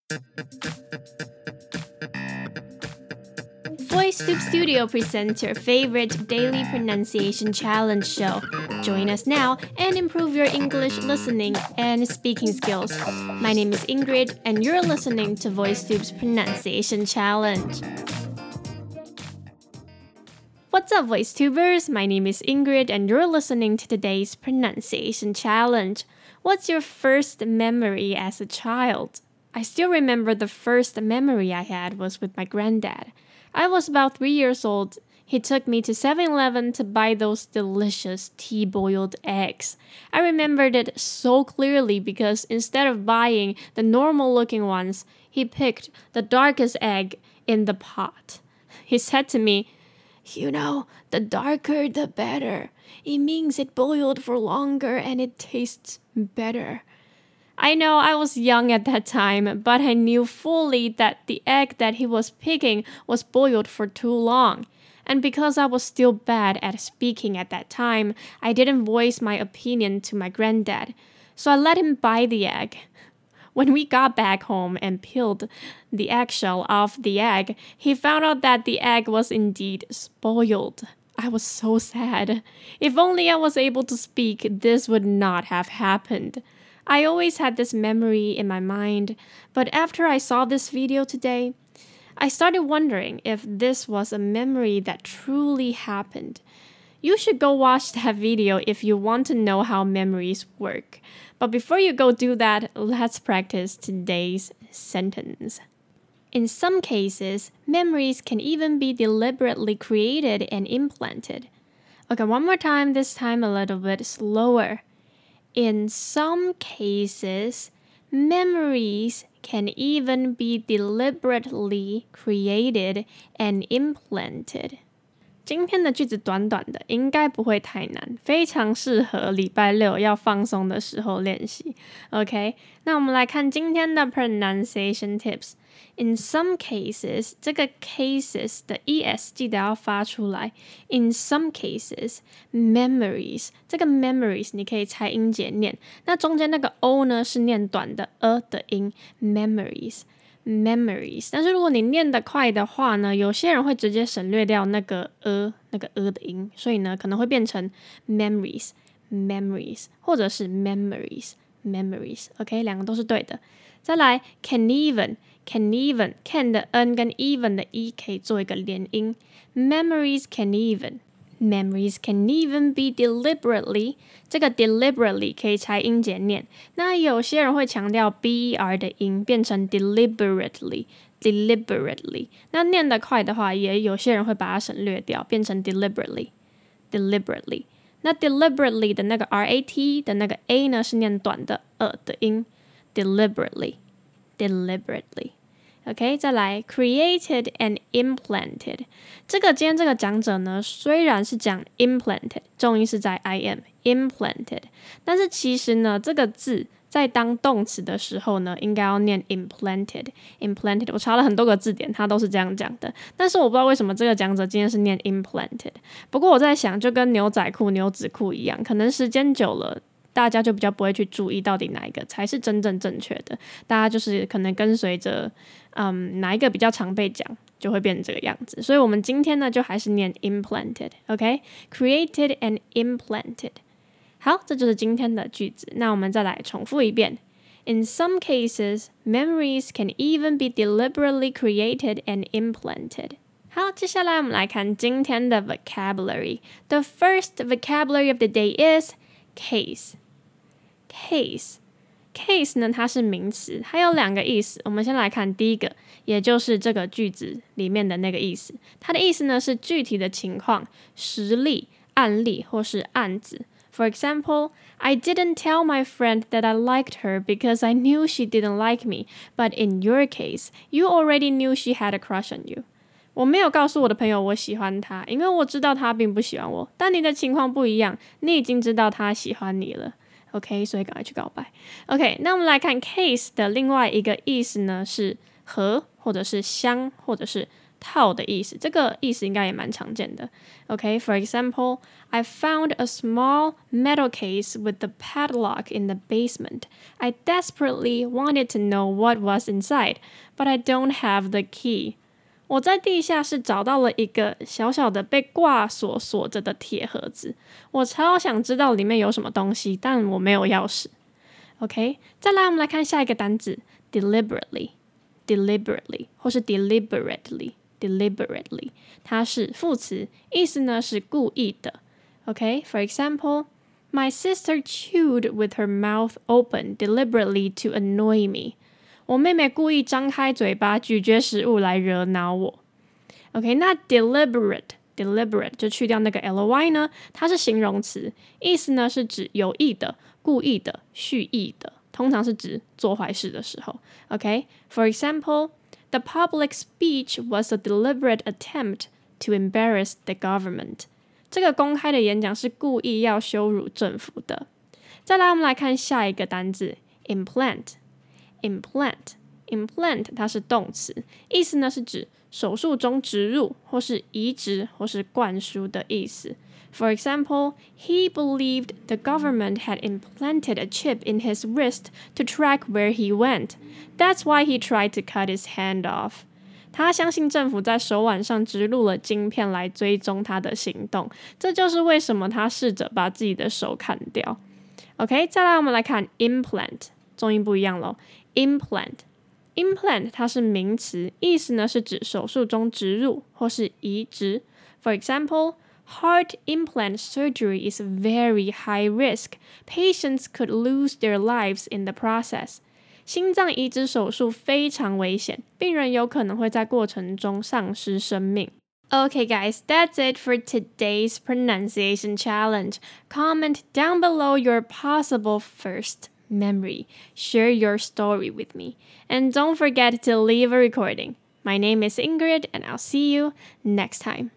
VoiceTube Studio presents your favorite daily pronunciation challenge show. Join us now and improve your English listening and speaking skills. My name is Ingrid, and you're listening to VoiceTube's Pronunciation Challenge. What's up, VoiceTubers? My name is Ingrid, and you're listening to today's Pronunciation Challenge. What's your first memory as a child? I still remember the first memory I had was with my granddad. I was about 3 years old. He took me to 7-Eleven to buy those delicious tea-boiled eggs. I remembered it so clearly because instead of buying the normal-looking ones, he picked the darkest egg in the pot. He said to me, "You know, the darker the better. It means it boiled for longer and it tastes better." I know I was young at that time, but I knew fully that the egg that he was picking was boiled for too long. And because I was still bad at speaking at that time, I didn't voice my opinion to my granddad. So I let him buy the egg. When we got back home and peeled the eggshell off the egg, he found out that the egg was indeed spoiled. I was so sad. If only I was able to speak, this would not have happened. I always had this memory in my mind, but after I saw this video today, I started wondering if this was a memory that truly happened. You should go watch that video if you want to know how memories work. But before you go do that, let's practice today's sentence. In some cases, memories can even be deliberately created and implanted. Okay, one more time, this time a little bit slower. In some cases, memories can even be deliberately created and implanted. 今天的句子短短的，应该不会太难，非常适合礼拜六要放松的时候练习。OK， 那我们来看今天的 pronunciation tips。In some cases， 这个 cases 的 es 记得要发出来。In some cases， memories， 这个 memories 你可以拆音节念，那中间那个 o 呢是念短的的音 memories，但是如果你念得快的话呢，有些人会直接省略掉那个的音，所以呢可能会变成 memories 或者是 memories OK， 两个都是对的。再来 can even can的 n 跟 even 的 e 可以做一个连音， memories can even be deliberately， 这个 deliberately 可以拆音节念，那有些人会强调 ber 的音变成 deliberately， 那念得快的话也有些人会把它省略掉变成 deliberately， 那 deliberately 的那个 rat 的那个 a 呢是念短的的音 deliberately OK， 再来 created and implanted， 今天这个讲者呢虽然是讲 implanted， 重音是在 im implanted， 但是其实呢这个字在当动词的时候呢应该要念 implanted， 我查了很多个字典它都是这样讲的，但是我不知道为什么这个讲者今天是念 implanted， 不过我在想就跟牛仔裤牛仔裤一样，可能时间久了大家就比较不会去注意到底哪一个才是真正正确的，大家就是可能跟随着哪一个比较常被讲就会变成这个样子，所以我们今天呢就还是念 implanted OK， created and implanted。 好，这就是今天的句子，那我们再来重复一遍。 In some cases, memories can even be deliberately created and implanted。 好，接下来我们来看今天的 vocabulary。 The first vocabulary of the day is case。 Case 呢它是名词，它有两个意思，我们先来看第一个，也就是这个句子里面的那个意思，它的意思呢是具体的情况、实例、案例或是案子。 For example, I didn't tell my friend that I liked her because I knew she didn't like me, but in your case, you already knew she had a crush on you. 我没有告诉我的朋友我喜欢她，因为我知道她并不喜欢我，但你的情况不一样，你已经知道她喜欢你了。OK， 所以赶快去告白。OK， 那我们来看 case 的另外一个意思呢，是和或者是相或者是套的意思，这个意思应该也蛮常见的。Okay, for example, I found a small metal case with the padlock in the basement. I desperately wanted to know what was inside, but I don't have the key. 我在地下室找到了一个小小的被挂锁锁着的铁盒子，我超想知道里面有什么东西，但我没有钥匙。OK， 再来我们来看下一个单字 deliberately 或是 deliberately， 它是副词，意思呢是故意的。OK, for example, my sister chewed with her mouth open deliberately to annoy me. 我妹妹故意张开嘴巴咀嚼食物来惹恼我。OK， 那 deliberate 就去掉那个 ly 呢，它是形容词，意思呢是指有意的、故意的、蓄意的，通常是指做坏事的时候。OK, for example, the public speech was a deliberate attempt to embarrass the government. 这个公开的演讲是故意要羞辱政府的。再来我们来看下一个单字 implant 它是动词，意思呢是指手术中植入或是移植或是灌输的意思。For example, he believed the government had implanted a chip in his wrist to track where he went. That's why he tried to cut his hand off. 他相信政府在手腕上植入了晶片来追踪他的行动，这就是为什么他试着把自己的手砍掉。OK， 再来我们来看 implant， 重音不一样咯。implant 它是名词，意思呢是指手术中植入或是移植。For example, heart implant surgery is very high risk. Patients could lose their lives in the process. 心脏移植手术非常危险，病人有可能会在过程中丧失生命。Okay, guys, that's it for today's pronunciation challenge. Comment down below your possible first memory. Share your story with me. And don't forget to leave a recording. My name is Ingrid, and I'll see you next time.